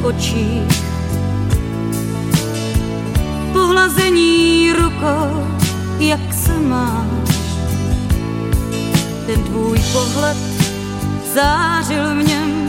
očích. Pohlazení rukou, jak se máš. Ten tvůj pohled zářil v něm